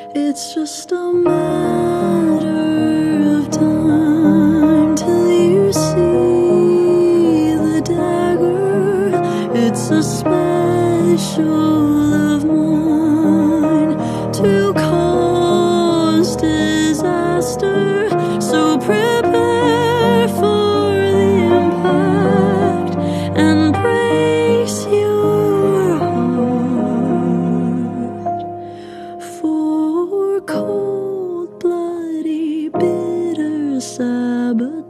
It's just a matter of time till you see the dagger. It's a special of mine to cause disaster. So prepare for the impact and brace your heart for cold, bloody, bitter sabotage.